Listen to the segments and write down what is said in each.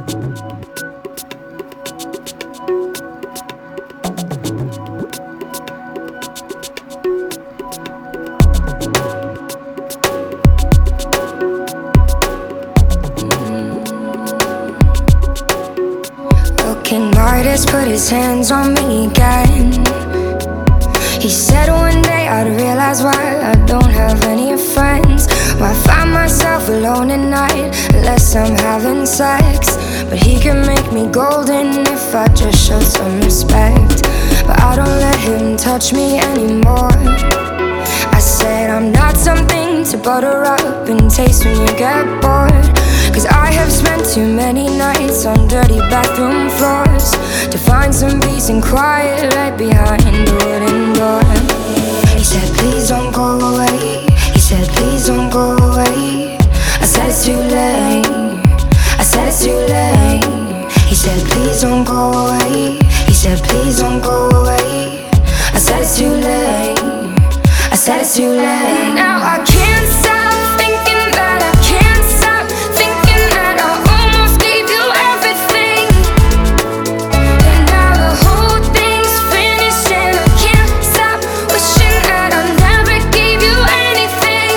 Broken artist put his hands on me again. He said one day I'd realize why I don't have any friends, why I find myself alone at night unless I'm having sex. But he can make me golden if I just show some respect. But I don't let him touch me anymore. I said I'm not something to butter up and taste when you get bored. Cause I have spent too many nights on dirty bathroom floors to find some peace and quiet right behind the wooden door. He said please don't go away. He said please don't go away. I said it's too late. I said it's too late. He said please don't go away. He said please don't go away. I said it's too late. I said it's too late. Now I can't stop thinking that I can't stop thinking that I almost gave you everything. And now the whole thing's finished and I can't stop wishing that I never gave you anything.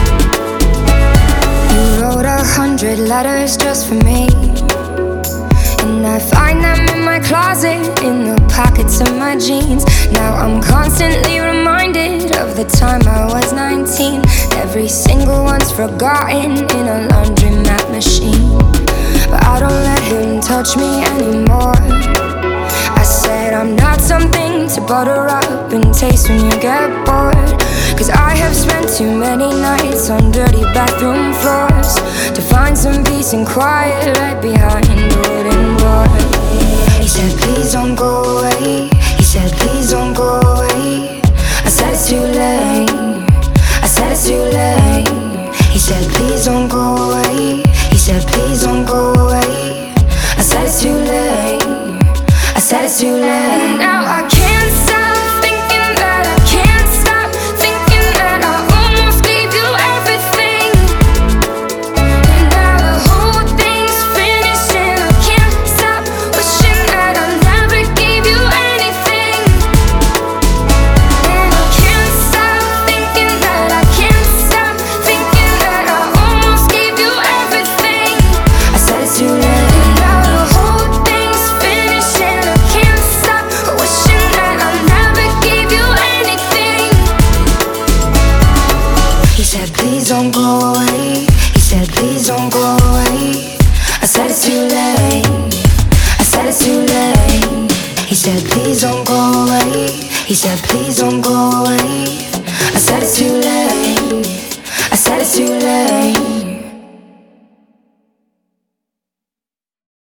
You wrote 100 letters just for me, and I find them in my closet, in the pockets of my jeans. Now I'm constantly reminded of the time I was 19. Every single one's forgotten in a laundromat machine. But I don't let him touch me anymore. I said I'm not something to butter up and taste when you get bored. Cause I have spent too many nights on dirty bathroom floors to find some peace and quiet right behind the wooden door. He said please don't go away. He said please don't go away. I said it's too late. I said it's too late. He said please don't go away. He said please don't go away. I said it's too late. I said it's too late. Now I can't stop thinking that I can't stop thinking that I almost gave you everything. And now the whole thing's finished and I can't stop wishing that I never gave you anything. And I can't stop thinking that I can't stop thinking that I almost gave you everything. I said it's too late. And now the whole thing's finished and I can't stop wishing that I never gave you anything. He said please don't go away. He said please don't go away. I said it's too late. I said it's too late. He said please don't go away. He said please don't go away. I said it's too late.